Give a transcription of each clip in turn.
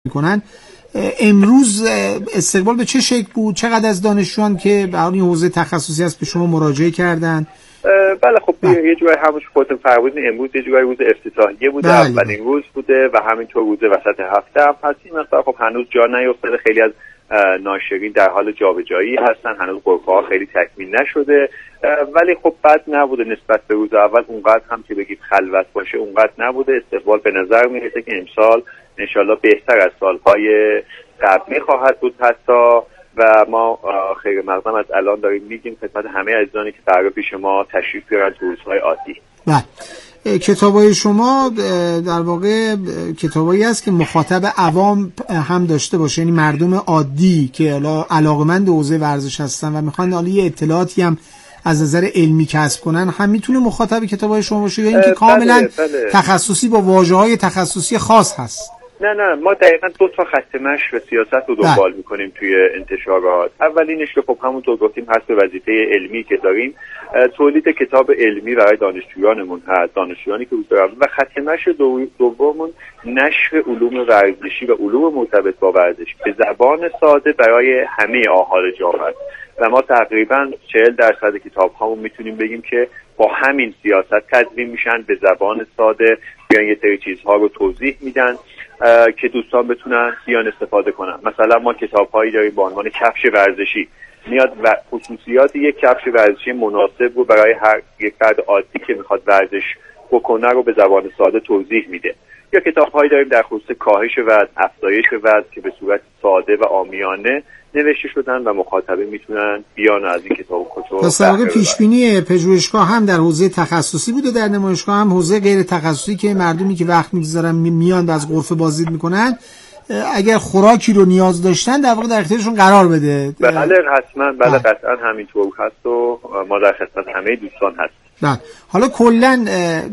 میکنن. امروز استقبال به چه شکل بود؟ چقدر از دانشجویان که به این حوزه تخصصی هست به شما مراجعه کردن؟ بله خب یه جورایی همون خودتون فرمودین امروز یه جورایی روز افتتاحیه بوده، اولین روز بوده و همینطور روز وسط هفته هم هست. این مقدار خب هنوز جا نیفتاده، خیلی از ناشرین در حال جابجایی هستن، هنوز غرفه‌ها خیلی تکمیل نشده، ولی خب بد نبوده نسبت به روز اول. اونقدر هم که بگید خلوت باشه اونقدر نبوده. استقبال به نظر میرسه که امسال انشالله بهتر از سالهای قبلی خواهد بود حتی، و ما خیر مقدم از الان داریم میگیم خدمت همه عزیزانی که قراره پیش ما تشریف بیارن تو روزهای عادی. بله، کتابای شما در واقع کتابایی است که مخاطب عوام هم داشته باشه، یعنی مردم عادی که علاقمند حوزه ورزش هستن و میخوان حالا یه اطلاعاتی هم از نظر علمی کسب کنن هم میتونه مخاطب کتابای شما باشه، یا اینکه کاملا تخصصی با واژه‌های تخصصی خاص هست؟ نه ما دقیقاً دو تا خط مشی و سیاست رو دنبال میکنیم توی انتشارات. اولینش که خب همونطور گفتیم هست به وظیفه علمی که داریم، تولید کتاب علمی برای دانشجویانمون هست، دانشجویانی که دارن، و خط مشی دوممون نشر علوم ورزشی و علوم مرتبط با ورزش به زبان ساده برای همه احوال جامعه. و ما تقریباً 40% کتاب‌هامون میتونیم بگیم که با همین سیاست تدوین میشن، به زبان ساده بیان یه سری چیزها رو توضیح میدن که دوستان بتونن بیان استفاده کنن. مثلا ما کتاب‌هایی داریم با عنوان کفش ورزشی، میاد و خصوصیات یک کفش ورزشی مناسب رو برای هر یک فرد عادی که میخواد ورزش بکنه رو به زبان ساده توضیح میده. یا کتاب‌هایی داریم در خصوص کاهش وزن، افزایش وزن که به صورت ساده و عامیانه نوشته شدن و مخاطبین میتونن بیان از این کتاب مثلا پیشبینی پژوهشگاه هم در حوزه تخصصی بوده در نمایشگاه، هم حوزه غیر تخصصی که مردمی که وقت میگذارن میان و از غرفه بازدید میکنن اگر خوراکی رو نیاز داشتن در واقع در اختیارشون قرار بده. بله حتما، بله قطعا همینطور هست و ما در خدمت همه دوستان هستیم. بله، حالا کلا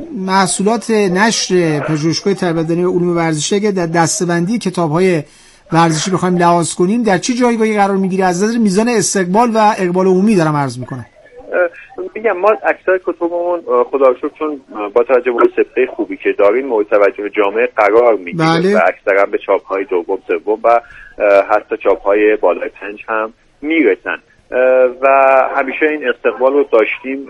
محصولات نشر پژوهشگاه تربیت‌بدنی و علوم ورزشی اگه در دسته‌بندی کتاب‌های ورزشی بخوایم لحاظ کنیم در چه جایگاهی قرار میگیره؟ از نظر میزان استقبال و اقبال عمومی دارم عرض میکنم. میگم ما اکثر کتابمون خدا رو شکر چون با توجه به سابقه خوبی که داریم مورد توجه جامعه قرار میگیره. بله. و اکثرا به چاپ‌های دوم، سوم و حتی چاپ‌های بالای 5 هم میرسن و همیشه این استقبال رو داشتیم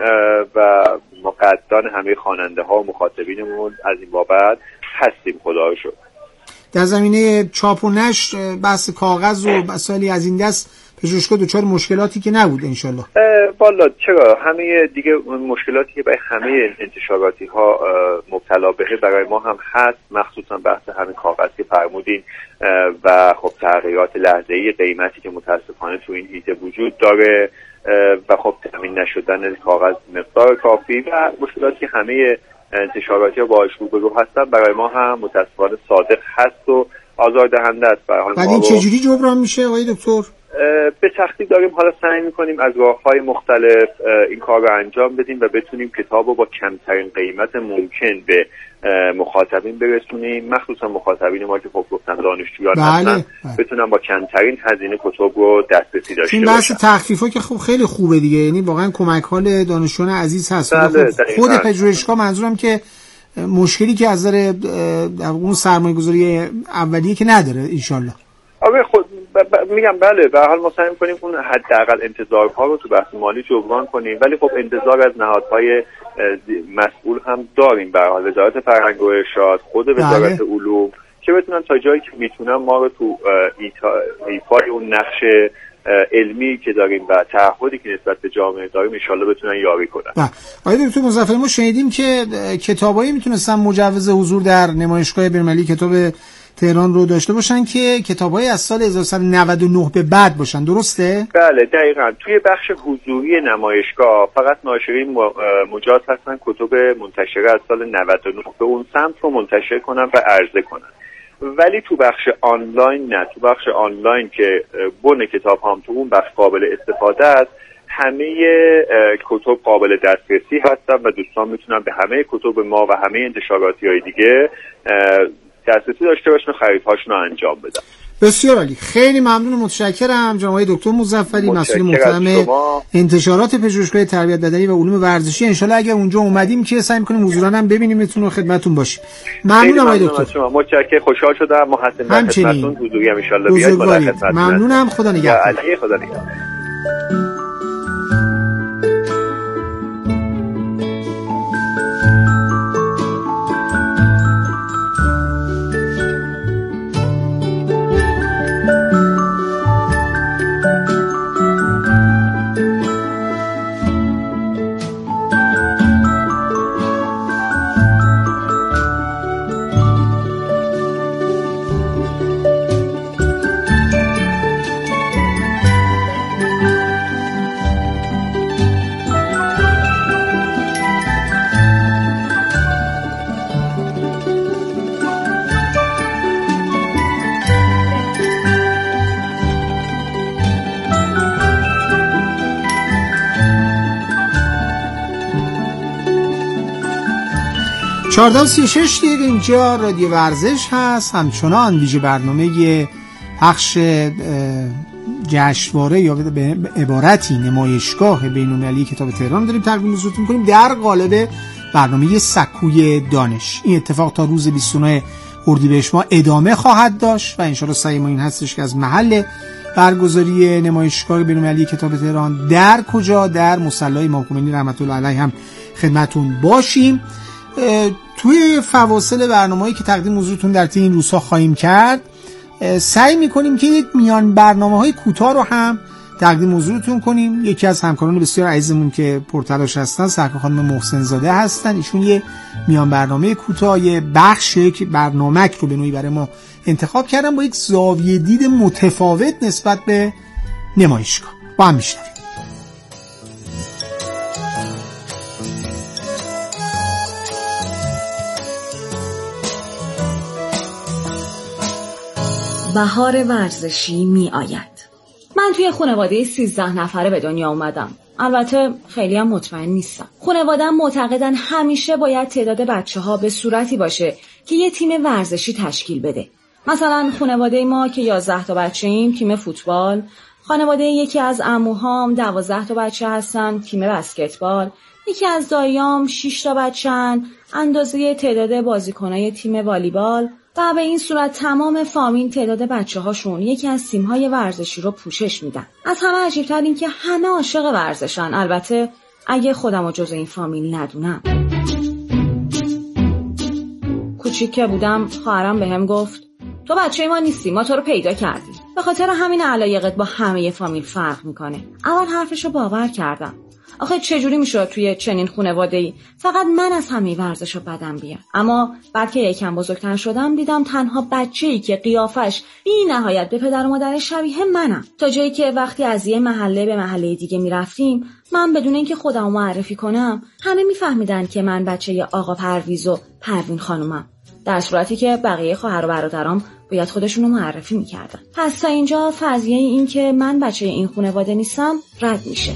و ما قدردان همه خواننده‌ها و مخاطبینمون از این بابت هستیم خدا رو شکر. در زمینه چاپ و نشر بحث کاغذ و مسائلی از این دست پژوهشگاه دچار مشکلاتی که نبود انشالله؟ والا چرا، همه دیگه مشکلاتی که برای همه انتشاراتی ها مبتلا بهه برای ما هم هست، مخصوصا بحث همین کاغذ که فرمودین و خب تغییرات لحظه‌ای قیمتی که متاسفانه تو این حیطه وجود داره و خب تامین نشدن کاغذ مقدار کافی و مشکلاتی که همه انتشاراتی ها باهاش روبرو هستن برای ما هم متاسفانه صادق هست و آزاردهنده است. به هر حال ولی چجوری جبران میشه آقای دکتر؟ به سختی داریم حالا سعی میکنیم از راه‌های مختلف این کار رو انجام بدیم و بتونیم کتاب رو با کمترین قیمت ممکن به مخاطبین برسونیم، مخصوصا مخاطبین ما که خب گفتن دانشجویان هستن بتونن با کمترین هزینه کتاب رو دسترسی داشته باشن. این بحث تخفیفا که خب خیلی خوبه دیگه، یعنی واقعا کمک حال دانشجویان عزیز هست. خود پژوهشگاه منظورم که مشکلی که از نظر اون سرمایه‌گذاری اولیه که نداره انشالله. آره خود میگم بله، به هر حال ما سعی می‌کنیم اون حداقل انتظارها رو تو بحث مالی جبران کنیم، ولی خب انتظار از نهادهای مسئول هم داریم، به هر حال وزارت فرهنگ و ارشاد، خود وزارت علوم که بتونن تا جایی که میتونن ما رو تو ایفای اون نقش علمی که داریم و تعهدی که نسبت به جامعه داریم ان شاءالله بتونن یاری کنن. آقای دکتر مظفری ما شنیدیم که کتابایی میتونستن مجوز حضور در نمایشگاه بین‌المللی کتاب تهران رو داشته باشن که کتاب‌های از سال 1399 به بعد باشن، درسته؟ بله دقیقاً. توی بخش حضوری نمایشگاه فقط ناشرین مجاز هستن کتب منتشره از سال 99 به اون سمت رو منتشر کنن و عرضه کنن، ولی تو بخش آنلاین نه. تو بخش آنلاین که بن کتاب هم تو اون بخش قابل استفاده است، همه کتب قابل دسترسی هستن و دوستان میتونن به همه کتب ما و همه انتشاراتی‌های دیگه دسترسی داشته باشن و خریدهاشون رو انجام بدن. بسیار عالی. خیلی ممنون و متشکرم جناب دکتر مظفری، مسئول محترم انتشارات پژوهشگاه تربیت بدنی و علوم ورزشی. ان شاءالله اگر اونجا اومدیم که سعی می‌کنیم حضوراً هم ببینیمتون و خدمتتون باشیم. ممنونم آقای دکتر. متشکرم، خوشحال شدم. محسن خدمتتون حضوری ان شاءالله بیاید بالا خدمتتون. ممنونم، خدا نگهدار. خدا نگهدار. چهارده‌36 دقیقه اینجا رادیو ورزش هست. همچنان ویژه برنامه پخش جشنواره یا به عبارتی نمایشگاه بین‌المللی کتاب تهران داریم تقدیم حضورتون کنیم در قالب برنامه سکوی دانش. این اتفاق تا روز 29 اردیبهشت ماه ادامه خواهد داشت و انشاءالله سعی ما این هستش که از محل برگزاری نمایشگاه بین‌المللی کتاب تهران در کجا، در مصلی امام خمینی رحمت الله علیه هم خدمتون باشیم. توی فواصل برنامه‌ای که تقدیم حضورتون در طی این روزها خواهیم کرد، سعی می‌کنیم که یک میان برنامه‌های کوتاه رو هم تقدیم حضورتون کنیم. یکی از همکاران بسیار عزیزمون که پرتلاش هستن سرکار خانم محسن زاده هستن. ایشون یه میان برنامه کوتاه، یه بخش یک برنامه‌ک رو به نوعی برای ما انتخاب کردن با یک زاویه دید متفاوت نسبت به نمایشگاه. با هم میشنویم. بهار ورزشی می آید. من توی خانواده 13 نفره به دنیا اومدم. البته خیلی هم مطمئن نیستم. خانواده‌ام معتقدن همیشه باید تعداد بچه‌ها به صورتی باشه که یه تیم ورزشی تشکیل بده. مثلا خانواده ما که 11 تا بچه‌ایم تیم فوتبال، خانواده یکی از عموهام 12 تا بچه هستن تیم بسکتبال، یکی از داییام 6 تا بچه‌ن اندازه تعداد بازیکنای تیم والیبال و به این صورت تمام فامیل تعداد بچه‌هاشون یکی از تیم‌های ورزشی رو پوشش میدن. از همه عجیب‌تر این که همه عاشق ورزشن، البته اگه خودمو جزو این فامیل ندونم. کوچیک که بودم خواهرم بهم گفت تو بچه ما نیستی، ما تو رو پیدا کردیم. به خاطر همین علایقت با همه فامیل فرق میکنه. اول حرفشو باور کردم. آخه چجوری میشه توی چنین خانواده‌ای فقط من از همه ورزشو بدم بیاد؟ اما بعد که یکم بزرگتر شدم دیدم تنها بچه‌ای که قیافش بی نهایت به پدر و مادر شبیه منم. تا جایی که وقتی از یه محله به محله دیگه میرفتیم، من بدون اینکه خودمو معرفی کنم همه میفهمیدن که من بچه آقا پرویز و پروین خانومم، در صورتی که بقیه خواهر و برادرام باید خودشونو معرفی میکردن. پس تا اینجا فرضیه این که من بچه این خانواده نیستم رد میشه.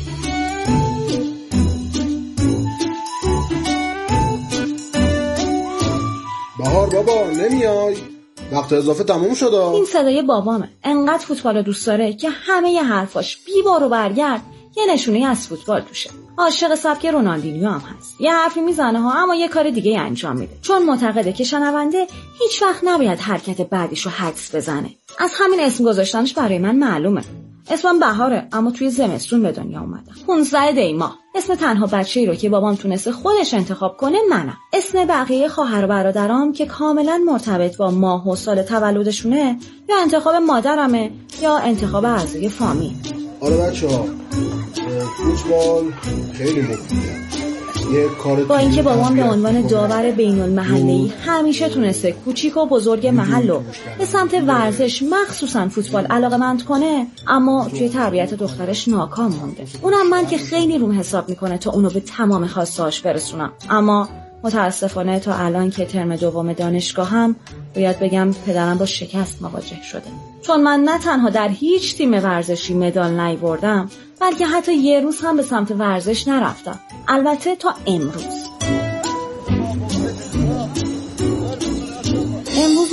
بهار بابا نمیای؟ وقت اضافه تموم شد. این صدای بابامه. انقدر فوتبال دوست داره که همه ی حرفاش بی بار و برگرد یه نشونه از فوتبال توشه. عاشق سبک رونالدینیو هم هست. یه حرفی میزنه ها، اما یه کار دیگه انجام میده، چون معتقده که شنونده هیچ وقت نباید حرکت بعدیشو حدس بزنه. از همین اسم گذاشتنش برای من معلومه. اسمم بهاره، اما توی زمستون به دنیا اومدم. 15 دی ماه. اسم تنها بچه‌ای رو که بابام تونسته خودش انتخاب کنه منم. اسم بقیه خواهر و برادرام که کاملا مرتبط با ماه و سال تولدشونه یا انتخاب مادرمه یا انتخاب اعضای فامیل. آره بچه‌ها، فوتبال خیلی مفیده. با اینکه بابام به عنوان داور بین‌المحلی همیشه تونسته کوچیک و بزرگ محلو به سمت ورزش مخصوصا فوتبال علاقه‌مند کنه، اما توی تربیت دخترش ناکام مونده. اونم من که خیلی روم حساب میکنه تا اونو به تمام خواسته‌هاش برسونم. اما متاسفانه تا الان که ترم دوم دانشگاهم باید بگم پدرم با شکست مواجه شده، چون من نه تنها در هیچ تیم ورزشی مدال نیاوردم، بلکه حتی یه روز هم به سمت ورزش نرفتم. البته تا امروز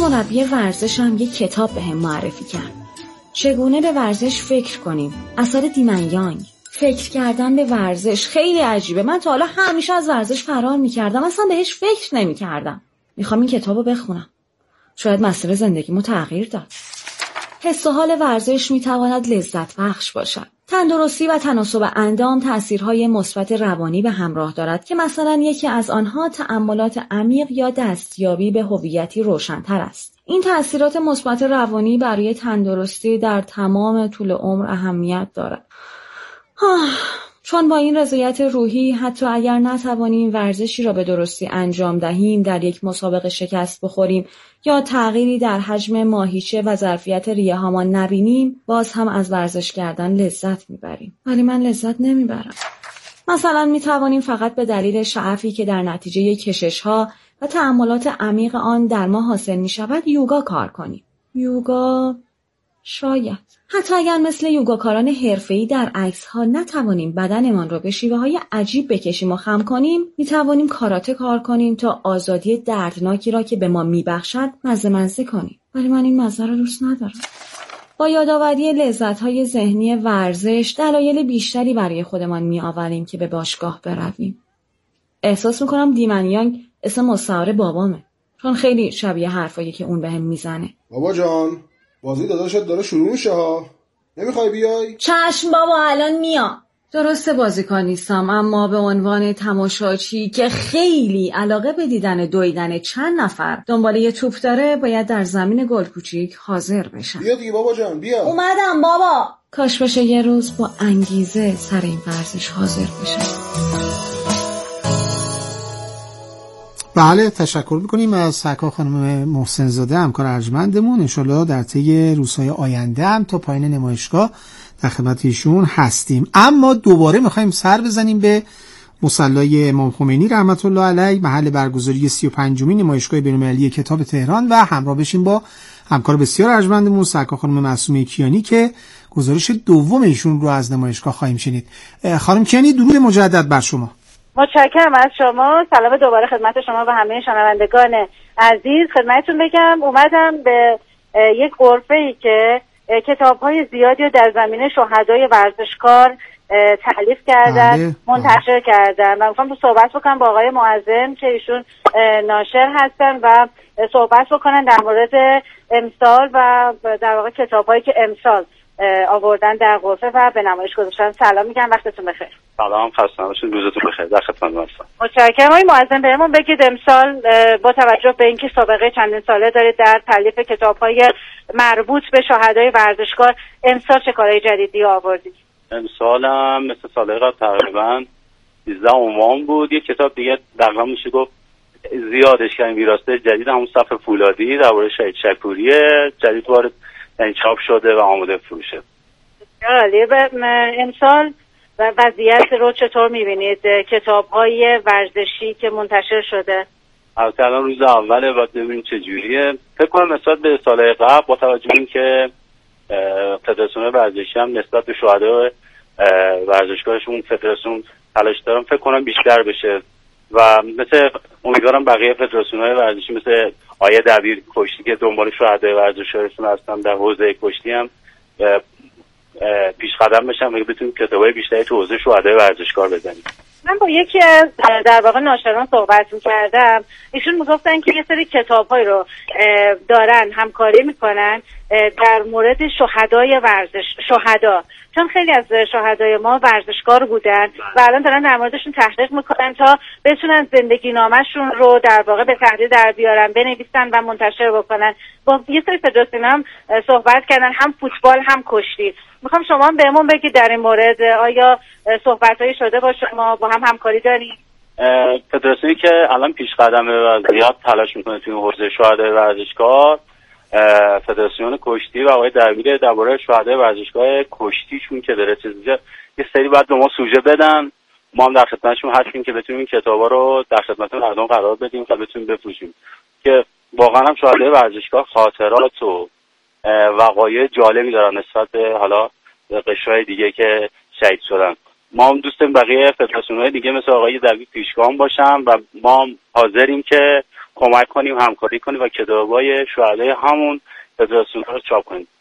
مربی ورزشم یک کتاب بهم معرفی کرد. چگونه به ورزش فکر کنیم، اثر دیمن یانگ. فکر کردن به ورزش خیلی عجیبه. من تا حالا همیشه از ورزش فرار میکردم، اصلا بهش فکر نمیکردم. میخوام این کتابو بخونم. شاید مسیر زندگیمو تغییر داد. حس و حال ورزش میتواند لذت بخش باشد. تندرستی و تناسب اندام تأثیرهای مثبت روانی به همراه دارد که مثلا یکی از آنها تأملات عمیق یا دستیابی به هویتی روشن‌تر است. این تأثیرات مثبت روانی برای تندرستی در تمام طول عمر اهمیت دارد. چون با این رضایت روحی حتی اگر نتوانیم ورزشی را به درستی انجام دهیم، در یک مسابقه شکست بخوریم یا تغییری در حجم ماهیچه و ظرفیت ریه‌هامان نبینیم، باز هم از ورزش کردن لذت میبریم. ولی من لذت نمیبرم. مثلا میتوانیم فقط به دلیل شعفی که در نتیجه کشش‌ها و تأملات عمیق آن در ما حاصل میشود یوگا کار کنیم. یوگا شاید. حتی اگر مثل یوگاکاران حرفه‌ای در عکس‌ها نتوانیم بدنمان را به شیوه‌های عجیب بکشیم و خم کنیم، می‌توانیم کاراته کار کنیم تا آزادی دردناکی را که به ما می‌بخشد مزه کنیم. ولی من این مزه را دوست ندارم. با یادآوری لذت‌های ذهنی ورزش، دلایل بیشتری برای خودمان می‌آوریم که به باشگاه برویم. احساس می‌کنم دیمن یانگ اسم مستعار بابامه، چون خیلی شبیه حرفایی که اون بهم میزنه. بابا جان، بازی داداشت داره شروع میشه ها. نمیخوای بیای؟ چشم بابا، الان میام. درسته بازیکن نیستم، اما به عنوان تماشاچی که خیلی علاقه به دیدن دویدن چند نفر دنبال یه توپ داره، باید در زمین گل کوچیک حاضر بشم. بیا دیگه بابا جان، بیا. اومدم بابا. کاش بشه یه روز با انگیزه سر این ورزش حاضر بشم. بله، تشکر میکنیم از سرکار خانم محسن زاده، همکار ارجمندمون. انشالله در طی روزهای آینده هم تا پایان نمایشگاه در خدمت ایشون هستیم. اما دوباره میخوایم سر بزنیم به مصلی امام خمینی رحمت الله علیه، محل برگزاری 35مین نمایشگاه بین‌المللی کتاب تهران، و همراه بشیم با همکار بسیار ارجمندمون سرکار خانم معصومه کیانی که گزارش دوم ایشون رو از نمایشگاه خواهیم شنید. خانم کیانی، درود مجدد بر شما. متشکرم از شما. سلام دوباره خدمت شما و همه شنوندگان عزیز. خدمتتون بگم اومدم به یک غرفه‌ای که کتاب‌های زیادی رو در زمینه شهدای ورزشکار تألیف کردن، منتشر کردن و میخوام صحبت بکنم با آقای معظم که ایشون ناشر هستن و صحبت بکنن در مورد امسال و در واقع کتاب‌هایی که امسال آوردن در غرفه و به نمایش گذاشتن. سلام میگم، وقتتون بخیر. سلام، خسته نباشید، روزتون بخیر. در خدمتتون هستم. متشکرم. آقای معظم بهمون بگید امسال با توجه به اینکه سابقه چندین ساله دارید در تالیف کتاب‌های مربوط به شهدای ورزشکار، امسال چه کارهای جدیدی آوردید؟ امسال هم مثل سال قبل تقریبا 13 عنوان بود. یک کتاب دیگه تقریبا میشه گفت زیادش کردیم، ویراسته جدید همون صف فولادی درباره شهید شکوری جدید وارد چاپ شده و آماده فروشه. عالی. امسال وضعیت رو چطور می‌بینید؟ کتاب‌های ورزشی که منتشر شده البته الان روز اوله و ببینیم چه جوریه. فکر کنم نسبت به سال قبل با توجه به اینکه فدراسیون ورزشی هم نسبت به شهدای ورزشکارشون فدراسیون تلاش دارن، فکر کنم بیشتر بشه و مثل امیدوارم بقیه فدراسیون‌های ورزشی مثل آیه دبیر کشتی که دنبال شهدای ورزشکارشون هستن در حوزه کشتی هم پیش قدم بشن و بتونیم کتابای بیشتری تو حوزه شهدای ورزشکار بزنیم. من با یکی از در واقع ناشران صحبت می‌کردم، ایشون میگفتن که یه سری کتاب‌هایی رو دارن همکاری میکنن در مورد شهدای شهدا، چون خیلی از شهدای ما ورزشکار بودن و الان دارن در موردشون تحقیق میکنن تا بتونن زندگی نامشون رو در واقع به تحریر در بیارن، بنویسن و منتشر بکنن. با یه سری فدراسیون هم صحبت کردن، هم فوتبال هم کشتی. میخوام شما هم بهمون بگید در این مورد آیا صحبت‌هایی شده با شما، با هم همکاری دارید؟ فدراسیونی که الان پیش قدمه و زیاد تلاش میکنه توی حوزه شهدای ورزشکار، فدراسیون کشتی و آقای دبیر درباره شهدای ورزشگاه کشتیشون که داره چیزی یه سری باید به ما سوژه بدن، ما هم در خدمتشون هستیم که بتونیم این کتابا رو در خدمت مردم قرار بدیم تا بتونیم بفروشیم، که واقعا هم شهدای ورزشگاه خاطرات و وقایع جالبی دارن نسبت به حالا قشرهای دیگه که شهید شدن. ما هم دوستیم بقیه فدراسیون‌های دیگه مثل آقای دبیر پیشگام باشن و ما هم حاضریم که کمک کنیم، همکاری کنیم و کتابای شهدای همون فدراسیون‌ها رو چاپ کنیم.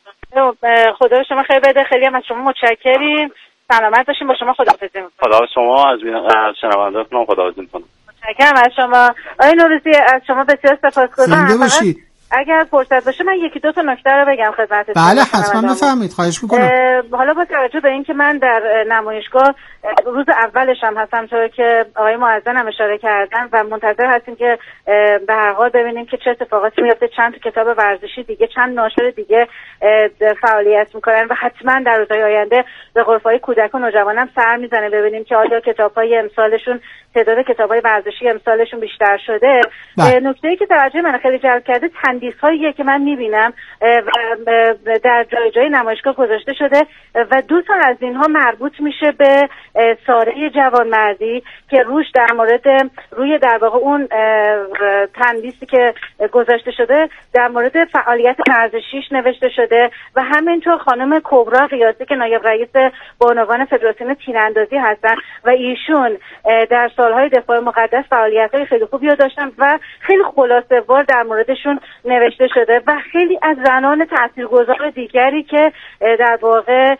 خدا شما خیر بده. خیلی هم از شما متشکریم. سلامت باشین. با شما خداحافظی می‌کنم. خدا شما از شنوندگان خداحافظی می‌کنم. متشکرم از شما. آقای نوروزی از شما بسیار سپاسگزارم. زنده باشید. اگر فرصت باشه من یکی دو تا نکته رو بگم خدمتتون. بله حتما بفرمایید، خواهش میکنم. حالا با توجه به اینکه من در نمایشگاه روز اولش هم هستم، طور که آقای معزن هم اشاره کردن و منتظر هستیم که به هر حال ببینیم که چه اتفاقاتی میفته. چند تا کتاب ورزشی دیگه، چند ناشر دیگه فعالیت میکنن و حتما در روزهای آینده به غرفه‌های کودک و نوجوانان سر میزنه ببینیم که آیا کتاب‌های امسالشون، تعداد کتاب‌های ورزشی امسالشون بیشتر شده. نکته‌ای که توجه من خیلی جلب کرده تندیس‌هایی که من می‌بینم و در جای جای نمایشگاه گذاشته شده و دو تا از اینها مربوط میشه به ساره جوانمردی که روش روی در واقع اون تندیسی که گذاشته شده در مورد فعالیت ورزشیش نوشته شده و همینطور خانم کبرا قیاسی که نایب رئیس بانوان فدراسیون تیراندازی هستن و ایشون در سالهای دفاع مقدس فعالیت‌های خیلی خوبی رو داشتن و خیلی خلاصه‌وار در موردشون نوشته شده و خیلی از زنان تاثیرگذار دیگری که در واقع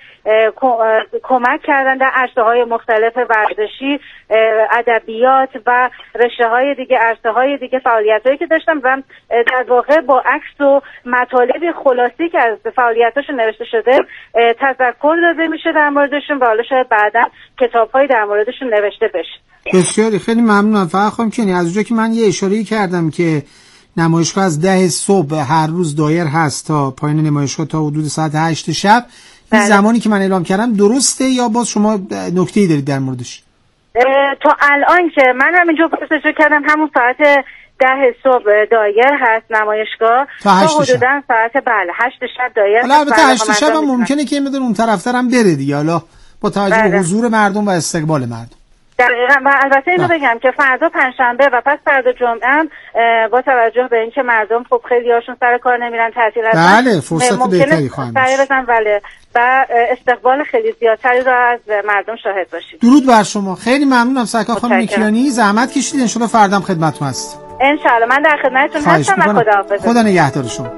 کمک کردن در عرصه‌های مختلف ورزشی، ادبیات و رشته‌های دیگه، عرصه‌های دیگه فعالیتایی که داشتن و در واقع با عکس و مطالب خلاصی که از فعالیتاشون نوشته شده تذکر داده میشه در موردشون و حالا شاید بعداً کتاب‌های در موردشون نوشته بشه. بسیاری خیلی ممنونم. فقط خواهم کنی از اونجا که من یه اشاره‌ای کردم که نمایشگاه از 10 صبح هر روز دایر هست تا پایان نمایشگاه تا حدود ساعت 8 شب. این زمانی که من اعلام کردم درسته یا باز شما نکته‌ای دارید در موردش؟ تا الان که من همینجا پرسش کردم همون ساعت 10 صبح دایر هست نمایشگاه تا حدوداً ساعت 8 شب دایر. حالا البته 8 شب هم ممکنه که میدون اون طرفتر هم بره دیگه، حالا با توجه به حضور مردم و استقبال مردم. دقیقاً. و البته اینو بگم که فردا پنجشنبه و پس فردا جمعه هم با توجه به اینکه مردم خب خیلی هاشون سر کار نمیرن، تعطیل هستن، بله فرصت بهتری خواهیم داشت. بله و استقبال خیلی زیادتری رو از مردم شاهد باشید. درود بر شما. خیلی ممنونم سرکار خانم میکیانی، زحمت کشیدید. ان شاءالله فردا هم خدمتتون هستم. ان شاءالله من در خدمتتون هستم و خداحافظ. خدا نگهدار شما.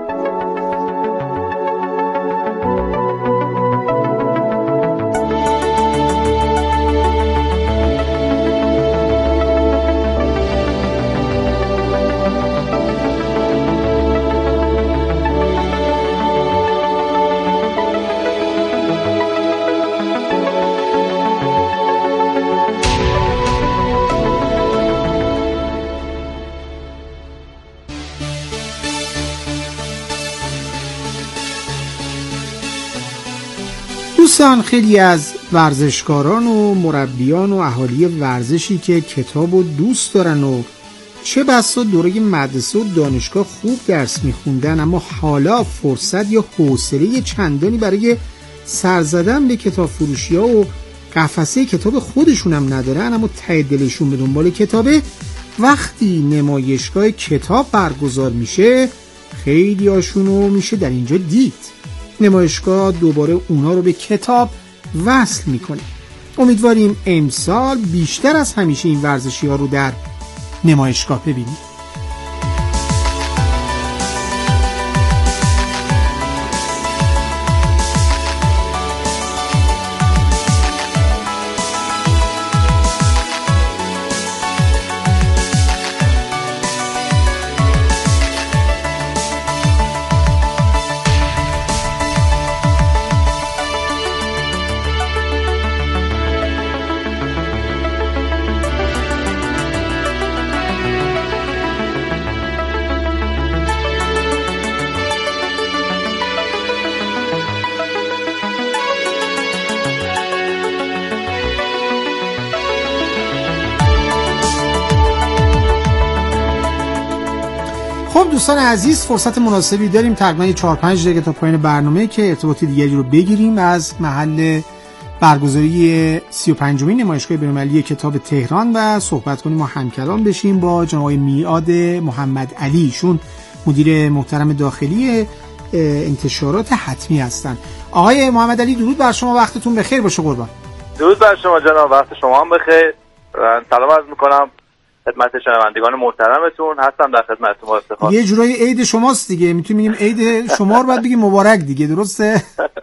دوستان، خیلی از ورزشکاران و مربیان و اهالی ورزشی که کتاب و دوست دارن و چه بسا دوره مدرسه و دانشگاه خوب درس میخوندن اما حالا فرصت یا حوصله چندانی برای سر زدن به کتاب فروشی ها و قفسه کتاب خودشون هم ندارن اما ته دلشون به دنبال کتابه، وقتی نمایشگاه کتاب برگزار میشه خیلی هاشونو میشه در اینجا دید. نمایشگاه دوباره اونا رو به کتاب وصل میکنه. امیدواریم امسال بیشتر از همیشه این ورزشی ها رو در نمایشگاه ببینیم. خب دوستان عزیز، فرصت مناسبی داریم تقریبا 4-5 دقیقه تا پایان برنامه که ارتباط دیگری رو بگیریم از محل برگزاری 35مین نمایشگاه بین‌المللی کتاب تهران و صحبت کنیم و همکلام بشیم با جناب میعاد محمد علی. ایشون مدیر محترم داخلی انتشارات حتمی هستند. آقای محمد علی درود بر شما، وقتتون بخیر باشه قربان. درود بر شما جناب، وقت شما هم بخیر. سلام عرض می‌کنم خدمت شنوندگان محترمتون هستم، در خدمتتون هستم. یه جورایی عید شماست دیگه، میتونیم بگیم عید شما رو بعد بگیم مبارک دیگه، درسته؟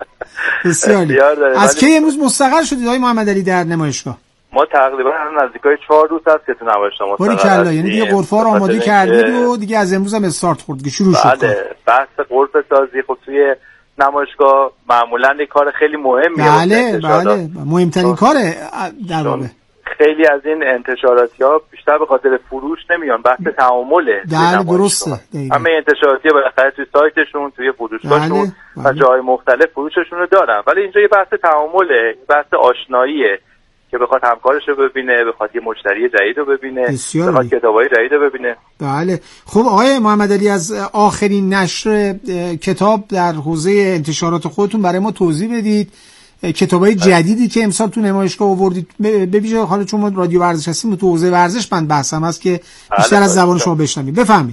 بسیار. از کی امروز مستقر شدید آقای محمد علی در نمایشگاه؟ ما تقریبا نزدیکای 4 روز هست که تو نمایشگاه مستقر هستیم. یعنی دیگه غرفه‌ها رو آماده کردید و دیگه از امروز هم استارت خورد که شروع شد. بله، بحث غرفه سازی خب توی نمایشگاه معمولا یک کار خیلی مهمیه. بله مهمترین کاره در واقع. خیلی از این انتشاراتی‌ها بیشتر به خاطر فروش نمیان، بحث تعامله. درسته. همه انتشاراتی‌ها بالاخره توی سایتشون، توی فروشگاهشون و جای مختلف فروششون رو دارن، ولی اینجا یه بحث تعامله، بحث آشناییه که بخواد همکارش رو ببینه، بخواد یه مشتری جدید رو ببینه، بخواد کتابای جدید رو ببینه. بله. خب آقای محمد علی، از آخرین نشر کتاب در حوزه انتشارات خودتون برای ما توضیح بدید. کتابای جدیدی که امسال تو نمایشگاه آوردید، ببینید حالا چون ما رادیو ورزش هستیم تو حوزه ورزش بحثم هست که بیشتر از زبان شما بشنویم. بفرمایید.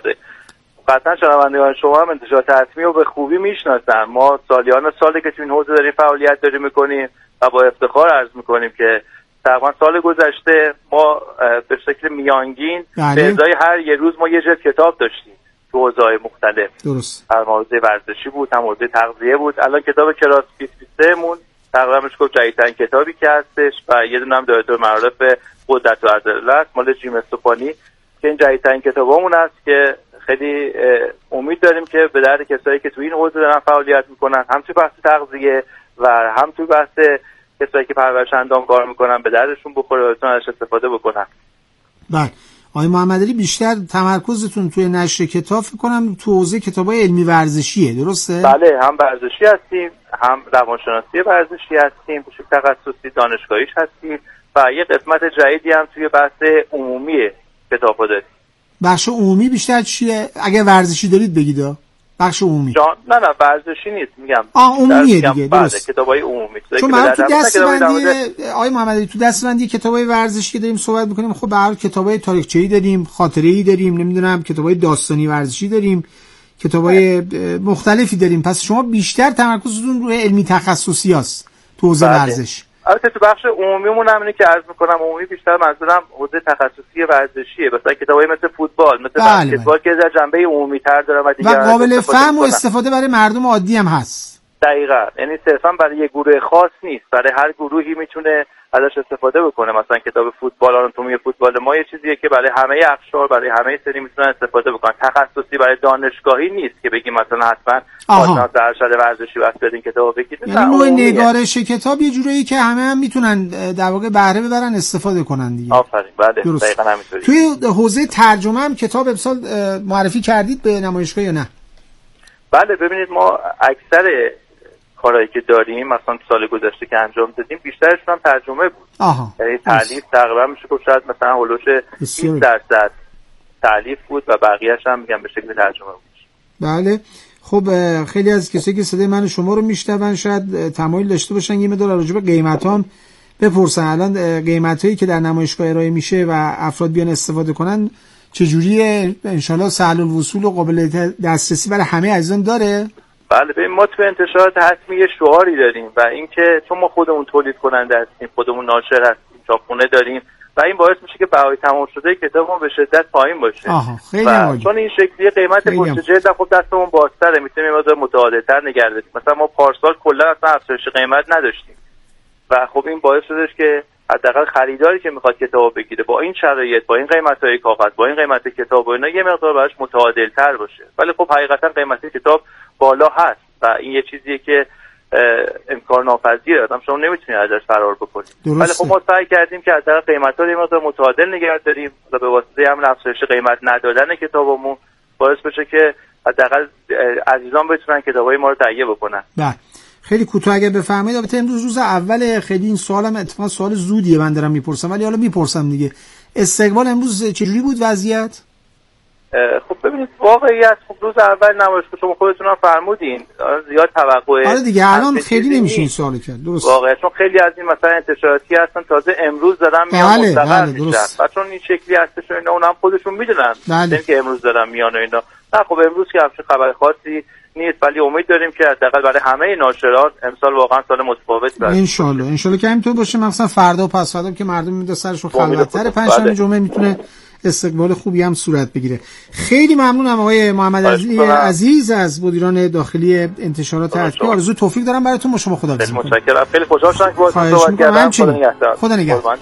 قطعا شنوندگان شما هم انتشارات حتمی رو به خوبی میشناسن. ما سالیان سالی که تو این حوزه داریم فعالیت داریم میکنیم و با افتخار عرض میکنیم که تقریبا سال گذشته ما به شکل میانگین به ازای هر یه روز ما یه جلد کتاب داشتیم تو حوزه‌های مختلف. درست. هم حوزه ورزشی بود، هم حوزه تغذیه بود. الان کتاب کلاس 23 مون تقریبا میشه گفت جدیدترین کتابی که هستش و یه دونه هم دایره معارف قدرت و عدالت مال جیم استفانی که این جدیدترین کتابمون است که خیلی امید داریم که به درد کسایی که تو این حوزه دارن فعالیت میکنن، هم تو بحث تغذیه و هم تو بحث کسایی که پرورش اندام کار میکنن به دردشون بخوره و بتونن ازش استفاده بکنن. بله. آقای محمد علی، بیشتر تمرکزتون توی نشر کتاب فکر کنم تو حوزه کتابای علمی ورزشیه، درسته؟ بله، هم ورزشی هستیم، هم روانشناسی ورزشی هستیم، به شکل تخصصی دانشگاهیش هستیم و یه قسمت جدیدی هم توی بحث عمومی کتابا داریم. بخش عمومی بیشتر چیه؟ اگه ورزشی دارید بگید. بخش عمومی. نه ورزشی نیست، میگم. عمومیه دیگه، درست. کتابای عمومی. چون من تو دستبندی آقای محمدی تو دستبندی کتابای ورزشی که داریم صحبت می‌کنیم، خب به هر حال کتابای تاریخچه‌ای داریم، خاطره‌ای داریم، نمیدونم کتابای داستانی ورزشی داریم، کتابای مختلفی داریم. پس شما بیشتر تمرکزتون روی علمی تخصصی است تو حوزه ورزش. البته تو بخش عمومیمون هم اینه که عرض میکنم عمومی بیشتر منظورم حوزه تخصصی ورزشیه، مثلا کتابای مثل فوتبال، مثل بسکتبال که در جنبه عمومی تر داره و دیگه قابل فهم و استفاده برای مردم عادی هم هست. دقیقاً، یعنی صرفا برای یک گروه خاص نیست، برای هر گروهی میتونه ازش استفاده بکنه. مثلا کتاب فوتبال، آناتومی فوتبال ما یه چیزیه که برای همه اقشار، برای همه سنی میتونن استفاده بکنن. تخصصی برای دانشگاهی نیست که بگیم مثلا حتما مثلا در ارشد ورزشی واسه بدین کتاب بگید. یعنی نوع نگارش کتاب یه جوریه که همه هم میتونن در واقع بهره ببرن، استفاده کنن دیگه. آفرین، بله دقیقاً همینطوریه. توی حوزه ترجمه هم کتاب امسال معرفی کردید به نمایشگاه یا نه؟ بله، ببینید ما اکثر کارهایی که داریم مثلا سال گذشته که انجام دادیم بیشترشون هم ترجمه بود. یعنی تالیف تقریبا میشه گفت شاید مثلا هولوش 20% تالیف بود و بقیه‌اش هم میگم به شکل ترجمه بود. بله. خب خیلی از کسایی که صدای من و شما رو میشنون شاید تمایل داشته باشن یه مقدار راجع به قیمتام بپرسن. الان قیمتایی که در نمایشگاه ارائه میشه و افراد بیان استفاده کنن چجوریه؟ انشالله سهل الوصول و قابل دسترسی برای همه عزیزان داره؟ بله، ببین ما تو انتشارات حتمی یه شعاری داریم و اینکه چون ما خودمون تولید کننده هستیم، خودمون ناشر هستیم، چاپخونه داریم و این باعث میشه که بهای تمام شده کتابمون به شدت پایین باشه. خیلی و چون این شکلی قیمت پشت جلد خب دستمون بازتره، میتونیم مقدار متعادل‌تر نگه داریم. مثلا ما پارسال کلا اصلا افزایش قیمت نداشتیم و خب این باعث شدش که حداقل خریداری که میخواد کتاب بگیره با این شرایط، با این قیمت‌های کاغذ، با این قیمت کتاب و اینا یه مقدار براش متعادل‌تر باشه. ولی خب حقیقتا قیمت کتاب بالا هست و این یه چیزیه که امکان ناپذیره، آدم شما نمیتونید ازش فرار بکنید. ولی خب ما سعی کردیم که حداقل قیمت‌ها رو یه مقدار متعادل نگه داریم و به واسطه همین افزایش قیمت ندادن کتابمون باعث بشه که حداقل عزیزان بتونن کتابای ما رو تهیه بکنن. بله. خیلی کوتاه اگه بفرمایید. البته امروز روز اول، خیلی این سوالم اتفاقا سوال زودیه من دارم میپرسم، ولی حالا میپرسم دیگه. استقبال امروز چجوری بود وضعیت؟ خب ببینید واقعیت خب روز اول نمایشگاه شما خودتون هم فرمودین زیاد توقع. آره دیگه الان خیلی نمیشه این سوالو کرد. درست. واقعا چون خیلی از این مثلا انتشاراتی هستن تازه امروز دارن میان مستقر میشن و چون این شکلی هستش و اینا اونم خودشون میدونن که امروز دارن میان و اینا. نه خب امروز که همچین خبر خاصی نیست، ولی امید داریم که حداقل برای همه ناشرات امسال واقعا سال متفاوتی باشه. ان شاءالله که همینطور باشه. مثلا فردا و پس فردا که مردم میاد سرشون خلوت‌تر، پنجشنبه جمعه میتونه استقبال خوبی هم صورت بگیره. خیلی ممنونم آقای محمد عزیز از مدیران داخلی انتشارات حتمی. آرزو توفیق دارم براتون. با شما خداحافظی می‌کنم. متشکرم. خیلی خوشحال شدم که باهاتون صحبت کردم. خدا نگهدار.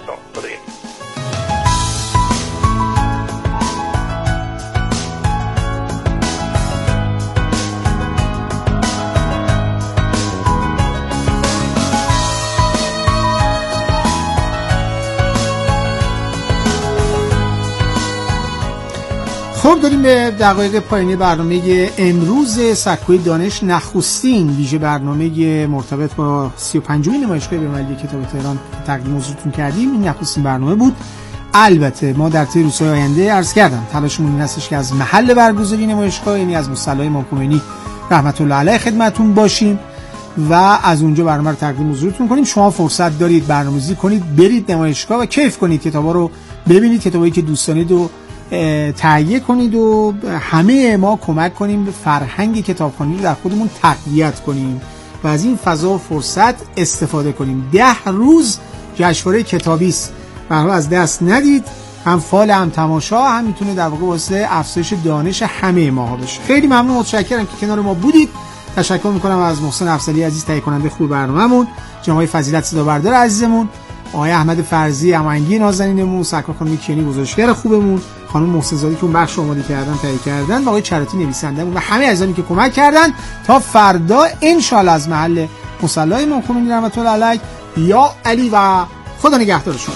خب داریم به دقایق پایانی برنامه امروز سکوی دانش نخستین ویژه برنامه مرتبط با 35مین نمایشگاه بین‌المللی کتاب تهران تقدیم حضورتون کردیم. این نخستین برنامه بود. البته ما در طی روزهای آینده عرض کردم تلاشمون این هستش که از محل برگزاری نمایشگاه، یعنی از مصلی امام خمینی رحمت الله علیه خدمتتون باشیم و از اونجا برنامه رو تقدیم حضورتون کنیم. شما فرصت دارید برنامه‌ریزی کنید، برید نمایشگاه و کیف کنید، کتابا رو ببینید، کتابایی که دوست دارید و تهیه کنید و همه ما کمک کنیم به فرهنگ کتابخوانی رو در خودمون تقویت کنیم و از این فضا و فرصت استفاده کنیم. 10 روز جشنواره کتابی است، برای از دست ندید. هم فال هم تماشا هم میتونه در واقع واسه افزایش دانش همه ما بشه. خیلی ممنون، متشکرم که کنار ما بودید. تشکر میکنم از محسن افضلی عزیز تهیه کننده خوب برنامه‌مون، جناب فضیلت صدا بردار عزیزمون، آقای احمد فرزی هماهنگی نازنینمون، سرکار خانم کیانی گزارشگر خوبمون، خانم محسن زادی که اون بخش آماده کردن تهیه کردن و آقای چراتی نویسنده‌مون و همه عزیزانی که کمک کردن. تا فردا ان شاءالله از محل مصلی امام خمینی رحمت الله علیه یا علی و خدا نگهدار شما.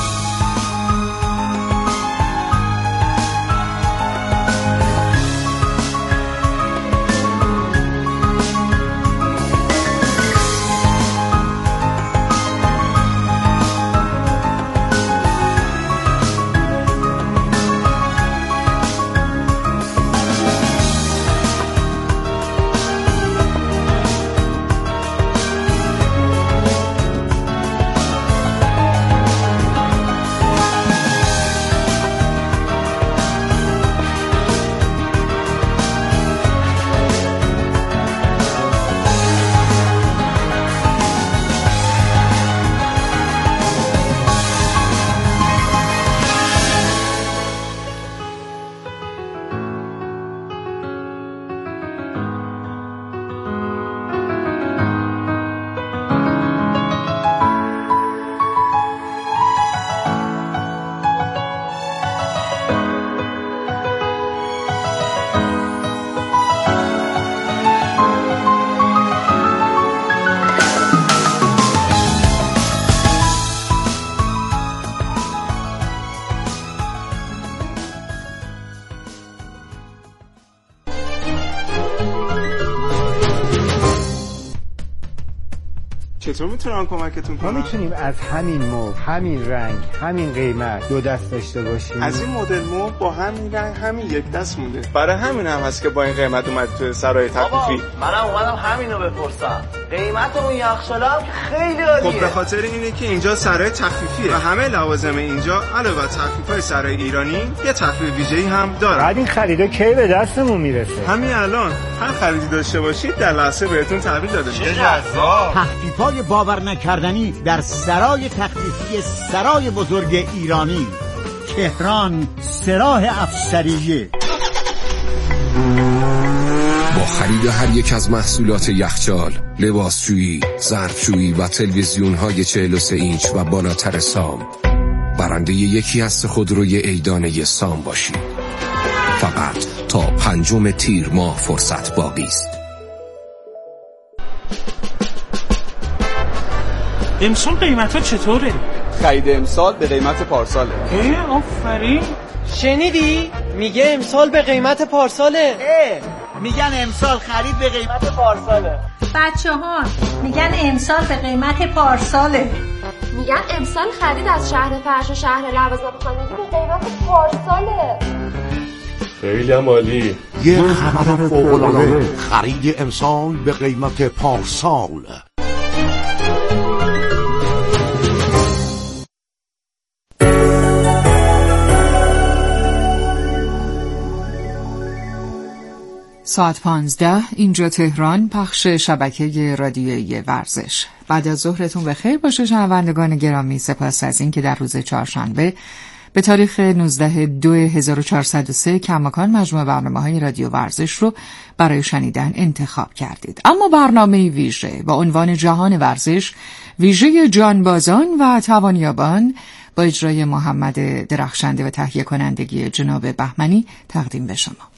چطور میتونم کمکتون کنم؟ ما میتونیم از همین مبل، همین رنگ، همین قیمت 2 دست داشته باشیم. از این مدل مبل با همین رنگ همین 1 دست مونده. برای همین هم هست که با این قیمت اومد تو سرای تخفیفی. منم اومدم همینو بپرسم. قیمت اون یخچال هم خیلی عالیه. خب به خاطر اینه که اینجا سرای تخفیفیه و همه لوازم اینجا علاوه بر تخفیف‌های سرای ایرانی یه تخفیف ویژه‌ای هم داره. بعد این خریدا کی به دستمون میرسه؟ همین الان هر خریدی داشته باشید در لحظه بهتون تحویل داده میشه. تخفیف‌های باور نکردنی در سرای تخفیفی سرای بزرگ ایرانی، تهران، سراح افسریه. با خرید هر یک از محصولات یخچال، لباسشویی، ظرفشویی و تلویزیون‌های 43 اینچ و بالاتر سام، برنده یکی از خودروی عیدانه سام باشید. فقط تا 5 تیر ماه فرصت باقی است. امسال قیمت‌ها چطوره؟ خرید امسال به قیمت پارساله. آفرین. شنیدی؟ میگه امسال به قیمت پارساله. میگن امسال خرید به قیمت پارساله. بچه‌ها میگن امسال به قیمت پارساله. میگن امسال خرید از شهر فرش و شهر لوازم خانگی به قیمت پارساله. خیلی هم عالی. یه خبر فوق‌العاده، خرید امسال به قیمت پارسال. ساعت 15 اینجا تهران، پخش شبکه رادیویی ورزش. بعد از ظهرتون بخیر باشه شنوندگان گرامی. سپاس از این که در روز چهارشنبه به تاریخ 19/2/1403 کماکان مجموع برنامه‌های رادیو ورزش رو برای شنیدن انتخاب کردید. اما برنامه ویژه با عنوان جهان ورزش، ویژه جانبازان و توانیابان با اجرای محمد درخشنده و تهیه کنندگی جناب بهمنی تقدیم به شما.